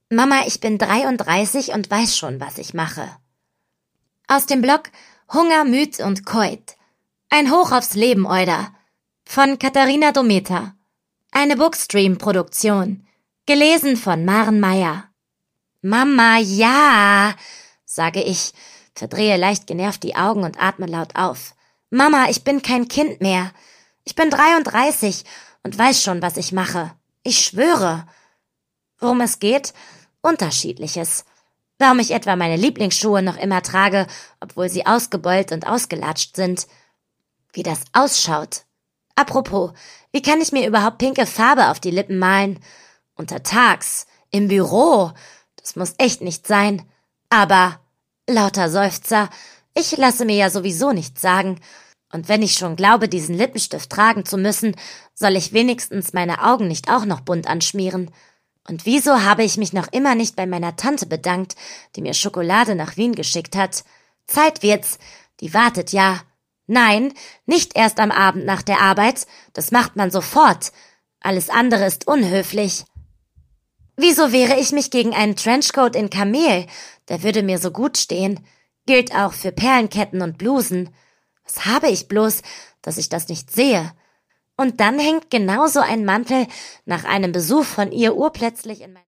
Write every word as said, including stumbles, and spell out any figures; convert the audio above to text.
Mama, ich bin dreiunddreißig und weiß schon, was ich mache. Aus dem Blog Hunger, Müd und Keut. Ein Hoch aufs Leben, Euda. Von Katharina Dometer. Eine Bookstream-Produktion. Gelesen von Maren Meyer. Mama, ja, sage ich, verdrehe leicht genervt die Augen und atme laut auf. Mama, ich bin kein Kind mehr. Ich bin dreiunddreißig und weiß schon, was ich mache. Ich schwöre. Worum es geht? Unterschiedliches. Warum ich etwa meine Lieblingsschuhe noch immer trage, obwohl sie ausgebeult und ausgelatscht sind. Wie das ausschaut. Apropos, wie kann ich mir überhaupt pinke Farbe auf die Lippen malen? Untertags, im Büro, das muss echt nicht sein. Aber, lauter Seufzer, ich lasse mir ja sowieso nichts sagen. Und wenn ich schon glaube, diesen Lippenstift tragen zu müssen, soll ich wenigstens meine Augen nicht auch noch bunt anschmieren. Und wieso habe ich mich noch immer nicht bei meiner Tante bedankt, die mir Schokolade nach Wien geschickt hat? Zeit wird's, die wartet ja. Nein, nicht erst am Abend nach der Arbeit, das macht man sofort. Alles andere ist unhöflich. Wieso wehre ich mich gegen einen Trenchcoat in Kamel? Der würde mir so gut stehen. Gilt auch für Perlenketten und Blusen. Was habe ich bloß, dass ich das nicht sehe? Und dann hängt genauso ein Mantel nach einem Besuch von ihr urplötzlich in mein